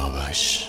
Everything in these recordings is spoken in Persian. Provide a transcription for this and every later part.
سیاوش.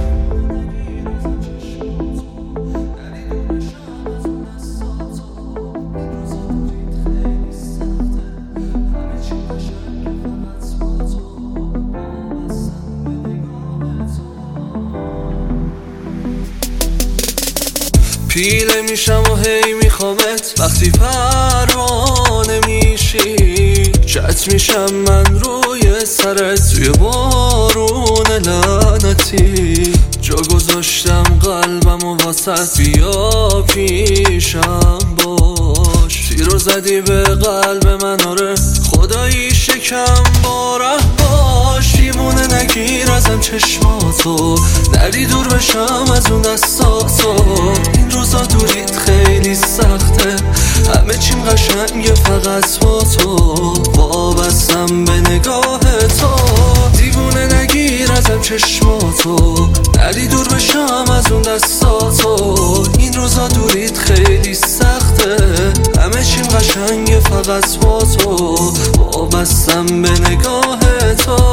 پیله میشم و هی میخوامت وقتی پروانه میشی، چت میشم من روی سرت توی بارون لعنتی، جا گذاشتم قلبم و واسط بیا پیشم باش، تیرو زدی به قلب من آره خدایی شکم باره باش، دیوونه نگیر ازم چشماتو، نری دور بشم از اون دستاتو، این روزا دوریت خیلی سخته، همه چیم قشنگه فقط با تو، وابستم به نگاه تو، دیوونه نگیر ازم چشماتو، نری دور بشم از اون دستاتو، این روزا دوریت خیلی سخته، همه چیم قشنگه فقط با تو، وابستم به نگاه تو.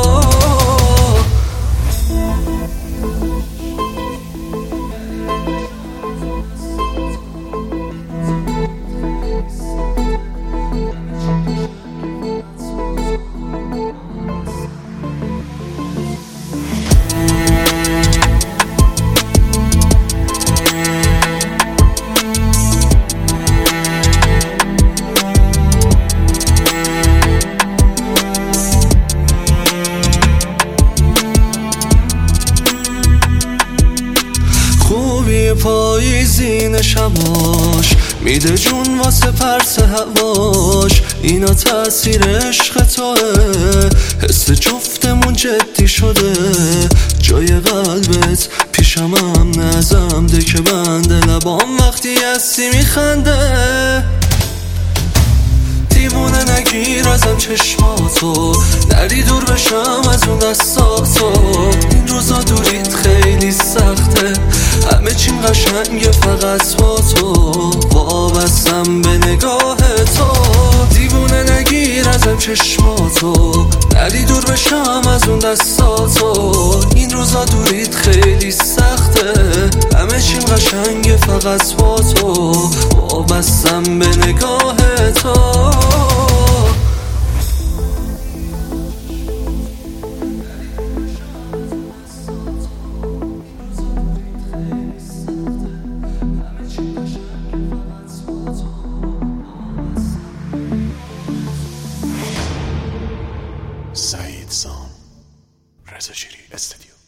پاییزین شباش میده جون واسه پرس هواش، اینا تأثیر عشق توه، حس جفتمون جدی شده، جای قلبت پیشم هم نزم ده که بنده لبام وقتی هستی میخنده، دیوونه نگیر ازم چشماتو، نری دور بشم از اون دستاتو، این روزا دوریت خیلی سخته، همه چیم قشنگه فقط با تو، وابستم به نگاه تو، دیوونه نگیر ازم چشماتو، نری دور بشم از اون دستاتو، این روزا دوریت خیلی سخته، همه چیم قشنگه فقط با تو، وابستم به نگاه تو. سعید سام، رضا شیری استودیو.